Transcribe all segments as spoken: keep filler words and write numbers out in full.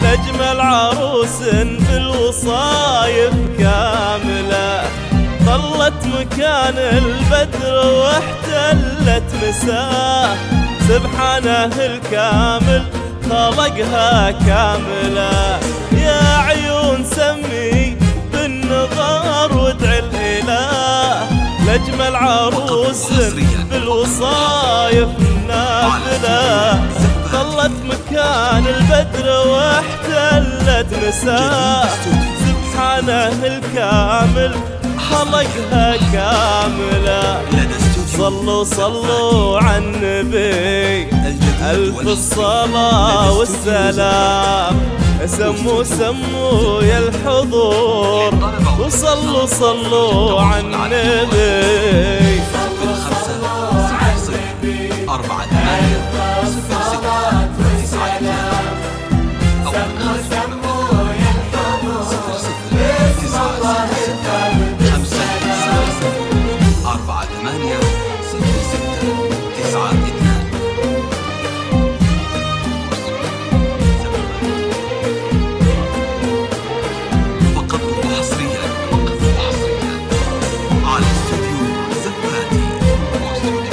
لأجمل عروس بالوصايف كاملة، ظلت مكان البدر واحتلت مساه، سبحانه الكامل خلقها كاملة. يا عيون سمي بالنظر وادعي الإله، لأجمل عروس بالوصايف نافلة، ظلت مكان البدر واحتلت مساه، سبحانه الكامل خلقها كاملة. صلوا صلوا على النبي ألف الصلاة والسلام، سموا سموا يا الحضور وصلوا صلوا على النبي. أربعة ثمانية صفر ستة تسعة اثنان أو سموا يا الحضور صفر صفر تسعة ستة خمسة صفر صفر أربعة ثمانية صفر ستة تسعة اثنان. فقط وحصريا فقط وحصريا على استوديو زفاتي واستوديو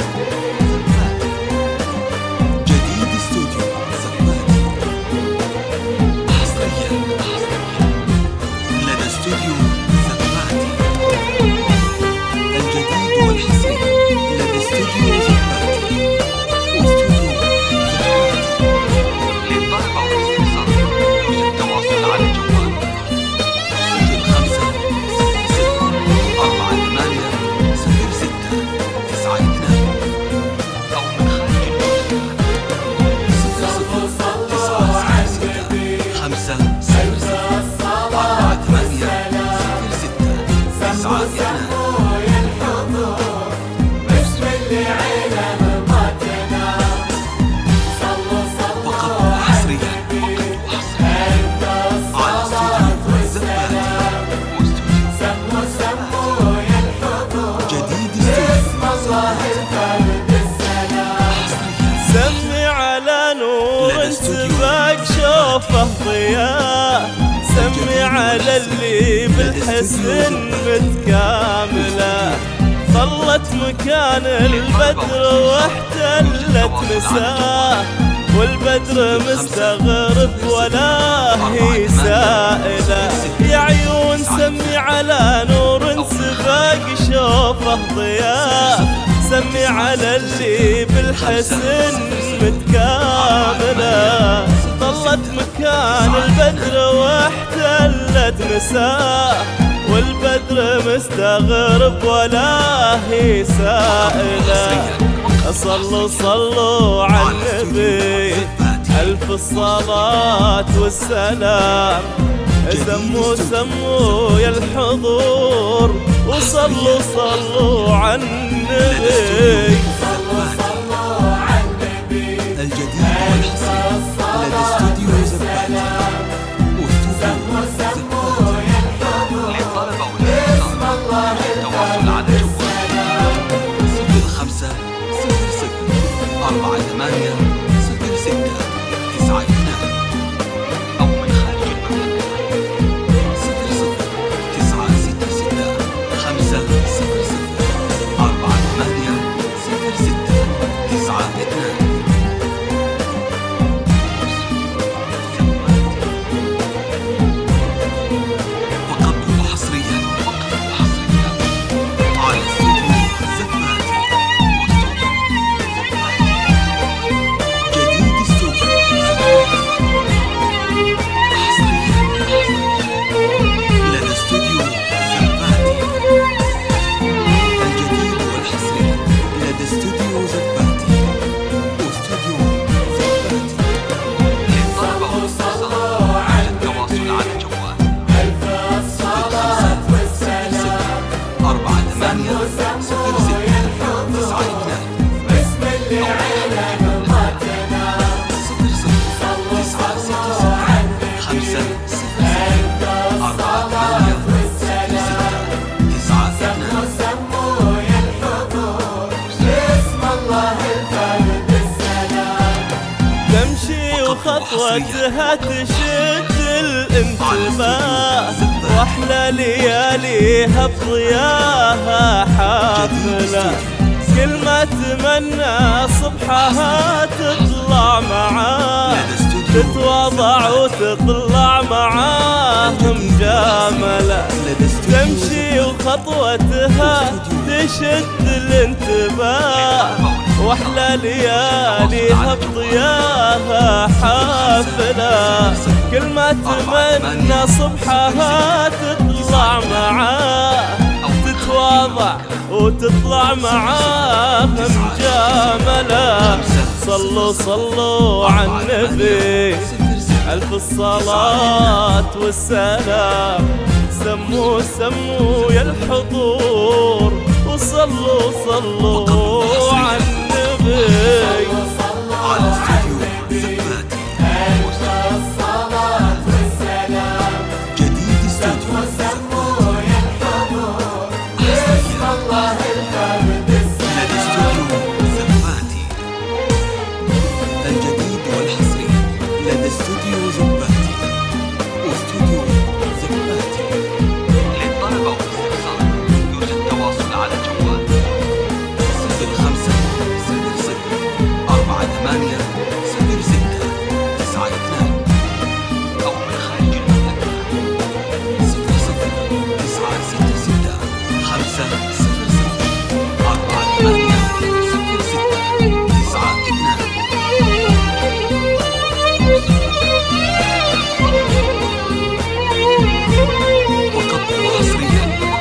جديد. استوديو زفاتي حصريا حصريا لدى استوديو زفاتي الجديد والحصري لدى استوديو زفاتي واستوديو زفاتي. للطلبة والاستفسار يرجى التواصل على الجوال صفر خمسة صفر صفر أربعة ثمانية صفر ستة تسعة اثنان أو من خارج البلاد صفر صفر تسعة ستة خمسة صفر صفر أربعة ثمانية صفر ستة تسعة اثنان. فقط وحصريا فقط وحصريا على استوديو زفاتي واستوديو جديد. سمي على نور سباق شوفه ضياء، سمي على اللي بالحسن متكاملة، ظلت مكان البدر واحتلت مساه، والبدر مستغرب ولا هي سائلة. يا عيون سمي على نور سباق شوفه ضياء، سمي على اللي بالحسن متكاملة، ظلت مكان البدر واحتلت مساه، والبدر مستغرب ولا هي سائلة. صلوا صلوا على النبي ألف الصلاة والسلام، سموا سموا يا الحضور وصلوا صلوا على النبي. الجديد والحصري لدى استوديو زفاتي واستوديو زفاتي. للطلبة والاستفسار التواصل على الجوال صفر خمسة صفر صفر أربعة ثمانية صفر ستة تسعة اثنان أو من خارج المملكة صفر صفر تسعة ستة ستة خمسة صفر صفر أربعة ثمانية صفر ستة تسعة اثنان. فقط وحصريا فقط وحصريا على استوديو زفاتي واستوديو زفاتي جديد. استوديو زفاتي حصريا لدى استوديو زفاتي الجديد والحصري لدى استوديو زفاتي واستوديو زفاتي. للطلبة والاستفسار يرجى التواصل على الجوال أربعة ثمانية صفر ستة تسعة اثنان صفر صفر تسعة ستة ستة خمسة صفر صفر أربعة ثمانية صفر ستة تسعة اثنان. تمشي وخط خطوتها تشد الانتباه، واحلى لياليها بضياها حافلة، كل ما تمنى صبحها تطلع معاه، تتواضع وتطلع معاه مجاملة، تمشي وخطوتها تشد الانتباه، واحلى لياليها بضياها حافلة، كل ما تمنى صبحها تطلع معاه، تتواضع وتطلع معاه مجاملة. صلوا صلوا على النبي ألف الصلاة والسلام، سموا سموا يا الحضور، وصلوا صلوا على النبي. على استوديو زفاتي الصلاة والسلام، جديد استوديو زفاتي يا الحضور، بسم الله الحمد السلام. لدى استوديو زفاتي الجديد والحصري، لدى استوديو زفاتي واستوديو زفاتي للطلبة والاستفسار يرجى التواصل على جوال صفر خمسة صفر صفر أربعة ثمانية صفر ستة تسعة اثنان، أو من خارج المملكة صفر صفر تسعة ستة ستة خمسة صفر صفر أربعة ثمانية صفر ستة تسعة اثنان. فقط وحصريا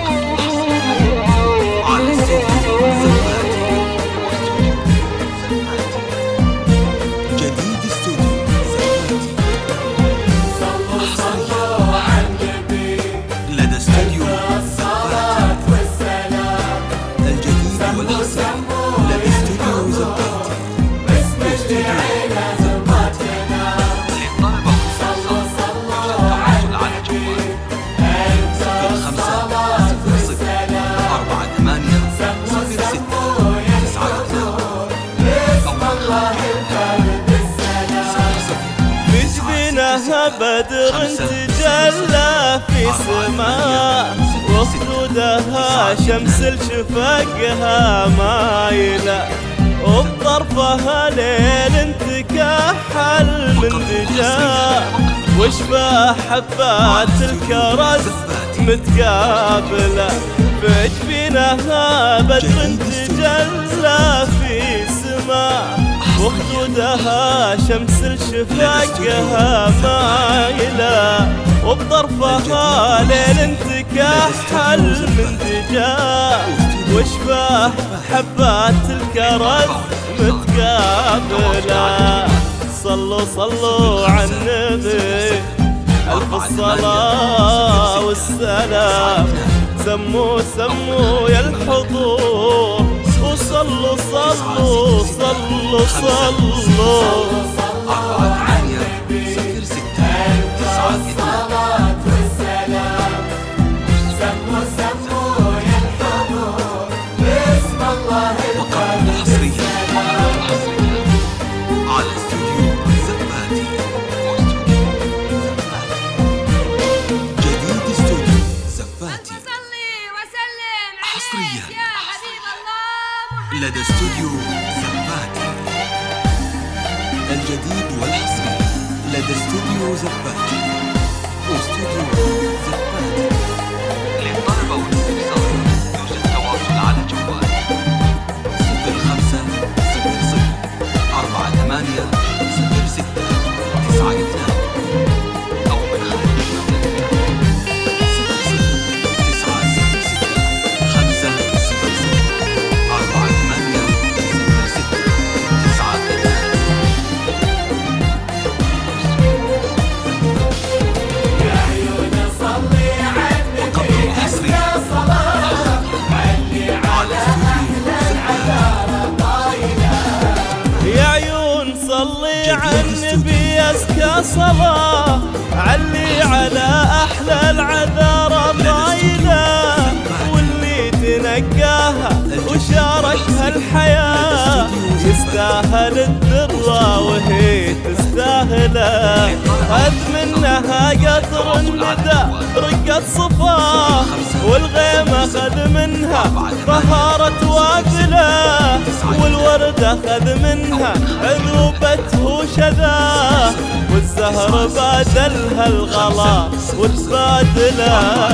على استوديو زفاتي واستوديو زفاتي، جديد استوديو زفاتي حصريا لدى استوديو زفاتي الجديد والحصري، لدى استوديو زفاتي واستوديو زفاتي للطلبة والاستفسار يرجى التواصل على جوال صفر خمسة صفر صفر أربعة ثمانية صفر ستة تسعة اثنان، أو من خارج صفر صفر بجبينها بدر تجلى في سماء، وخدودها شمس لشفقها مايلة، وبطرفها ليل انتكحل من دجا، وشبه حبات الكرز متقابلة، بجبينها بدر تجلى في سماء، وخدودها شمس لشفقها مايلة، وبطرفها ليل انتكحل من دجا، وشبه حبات الكرز متقابلة. صلوا صلوا على النبي ألف الصلاة والسلام، سموا سموا يا الحضور، وصلوا صلوا صلوا صلوا أربعة ثمانية صفر ستة تسعة اثنان. فقط وحصريا على استوديو زفاتي واستوديو زفاتي، جديد استوديو زفاتي حصريا لدى استوديو زفاتي الجديد والحصري، لدى استوديو زفاتي واستوديو زفاتي للطلبة والاستفسار يرجى التواصل على جوال صفر خمسة صفر صفر أربعة ثمانية صفر ستة تسعة اثنان، أو من خارج المملكة صفر صفر تسعة صفر ستة خمسة صفر صفر أربعة ثمانية صفر ستة تسعة اثنان. يا عيون صلي على النبي يا صلاة علي على يا عيون صلي على النبي أزكى صلاة، علي على أحلى العذارى طايلة، واللي تنقاها وشاركها الحياة يستاهل الذرة وهي تستاهل تستاهله. خذ منها قطر الندى رقت صفاه، والغيمة خذ منها طهارة وافله، والوردة خذ منها عذوبته وشذاه، والزهر بادلها الغلا وتبادله.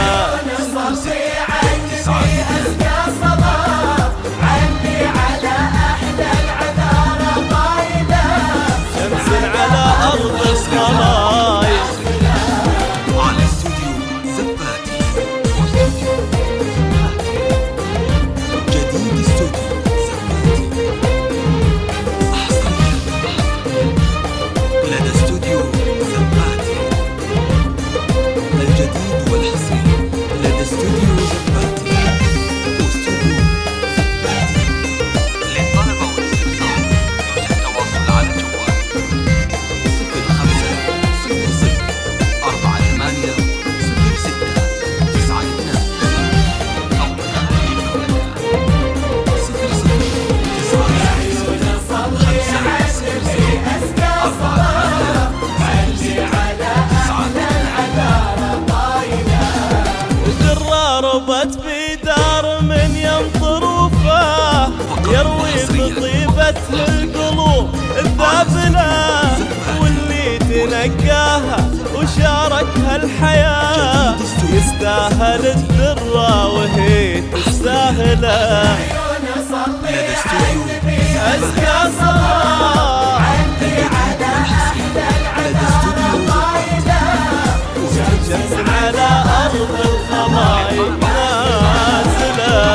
ربت في دار من يمطر وفاه، يروي بطيبته القلوب الذابلة، واللي تنقاها وشاركها الحياة يستاهل الذرة وهي تستاهله. أزكى صلاة شمس على أرض الخضايب نازلة.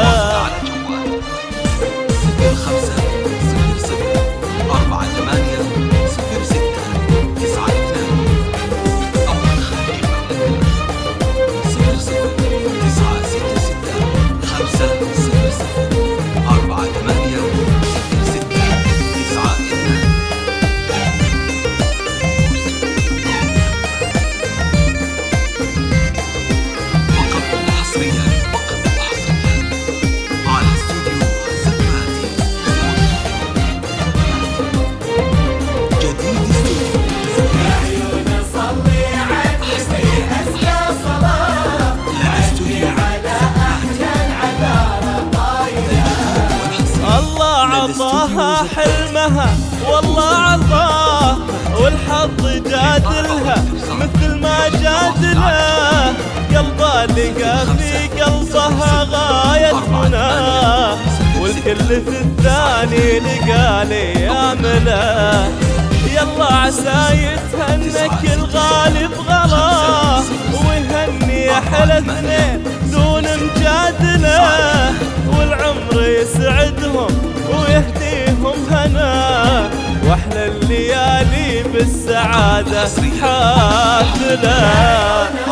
صفر خمسة صفر صفر أربعة ثمانية صفر ستة تسعة اثنان أو من خارج المملكة. صفر صفر تسعة ستة ستة خمسة صفر صفر أربعة ثمانية صفر ستة تسعة اثنان. عطاها حلمها والله عطاه، والحظ جادلها مثل ما جادله، قلبه لقى في قلبها غاية مناه، والكل في الثاني لقى لي يعمله. يلا عسى يتهنك الغالب غلاه، ويهني احلى اثنين دون مجادله، والعمر يسعدهم ويهديهم هنا، واحلى الليالي بالسعادة حافلة.